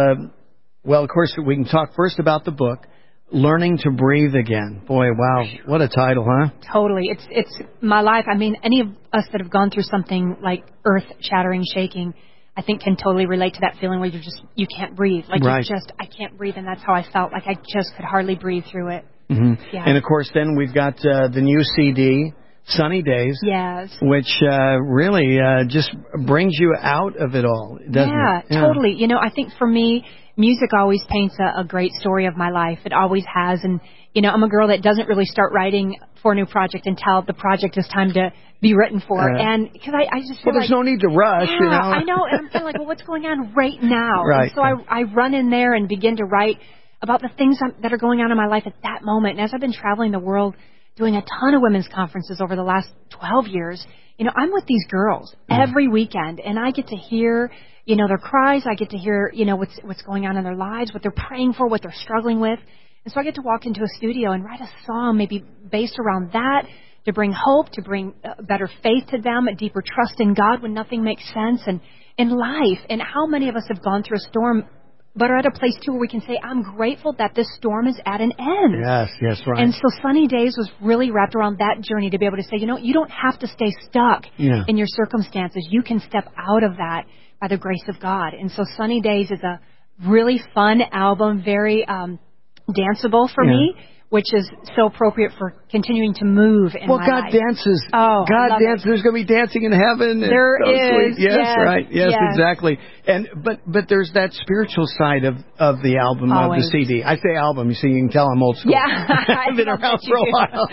of course, we can talk first about the book, Learning to Breathe Again. Boy, wow, what a title, huh? Totally. It's my life. I mean, any of us that have gone through something like earth-shattering, shaking, I think can totally relate to that feeling where you can't breathe. Like right. I can't breathe, and that's how I felt. Like I just could hardly breathe through it. Mm-hmm. Yeah. And of course, then we've got the new CD, Sunny Days. Yes. Which really just brings you out of it all, doesn't it? Yeah, totally. I think for me, music always paints a great story of my life. It always has. And, I'm a girl that doesn't really start writing for a new project until the project is time to be written for. And because I just feel there's no need to rush, I know. And I'm feeling like, well, what's going on right now? Right. And so I run in there and begin to write about the things that are going on in my life at that moment. And as I've been traveling the world, doing a ton of women's conferences over the last 12 years, I'm with these girls every weekend, and I get to hear, their cries. I get to hear, what's going on in their lives, what they're praying for, what they're struggling with. And so I get to walk into a studio and write a song maybe based around that, to bring hope, to bring better faith to them, a deeper trust in God when nothing makes sense, and in life. And how many of us have gone through a storm but are at a place, too, where we can say, I'm grateful that this storm is at an end. Yes, right. And so Sunny Days was really wrapped around that journey to be able to say, you don't have to stay stuck in your circumstances. You can step out of that by the grace of God. And so Sunny Days is a really fun album, very danceable for me, which is so appropriate for continuing to move in my life. Well, God dances. Oh, God dances. There's going to be dancing in heaven. There is. Sweet. Yes, right. Yes, exactly. And but there's that spiritual side of the album, always. of the CD. I say album. You see, you can tell I'm old school. Yeah. I've been around for a while.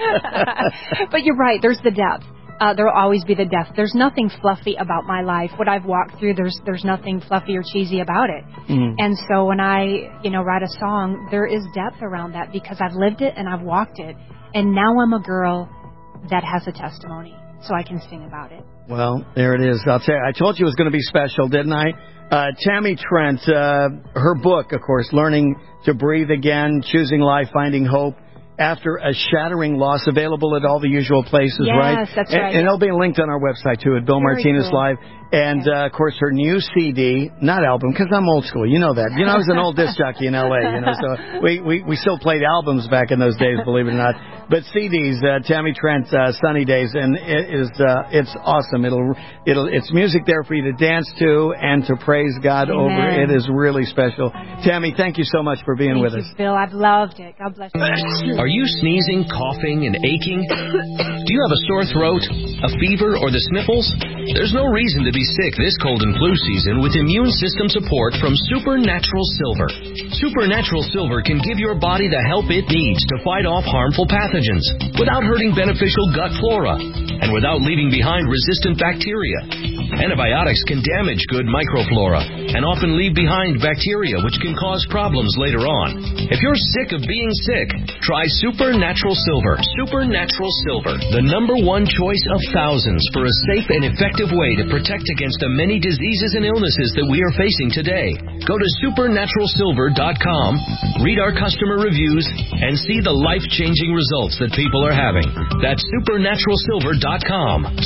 But you're right. There's the depth. There will always be the depth. There's nothing fluffy about my life. What I've walked through, there's nothing fluffy or cheesy about it. And so when I, write a song, there is depth around that because I've lived it and I've walked it. And now I'm a girl that has a testimony, so I can sing about it. Well, there it is. I'll tell you, I told you it was going to be special, didn't I? Tammy Trent, her book, of course, Learning to Breathe Again, Choosing Life, Finding Hope After a Shattering Loss, available at all the usual places, right? Yes, that's right. And it'll be linked on our website, too, at Bill Martinez Live. And, of course, her new CD, not album, because I'm old school. You know that. I was an old disc jockey in L.A., so we still played albums back in those days, believe it or not. But CDs, Tammy Trent, Sunny Days, and it's awesome. It's music there for you to dance to and to praise God over. It is really special. Tammy, thank you so much for being with us. Thank you, Bill. I've loved it. God bless you. Are you sneezing, coughing, and aching? Do you have a sore throat, a fever, or the sniffles? There's no reason to be sick this cold and flu season with immune system support from Supernatural Silver. Supernatural Silver can give your body the help it needs to fight off harmful pathogens without hurting beneficial gut flora and without leaving behind resistant bacteria. Antibiotics can damage good microflora and often leave behind bacteria which can cause problems later on. If you're sick of being sick, try Supernatural Silver. Supernatural Silver, the #1 choice of thousands for a safe and effective way to protect against the many diseases and illnesses that we are facing today. Go to supernaturalsilver.com, read our customer reviews, and see the life-changing results that people are having. That's supernaturalsilver.com.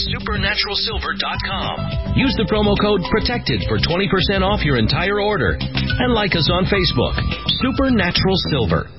Supernaturalsilver.com. Use the promo code PROTECTED for 20% off your entire order. And like us on Facebook. Supernatural Silver.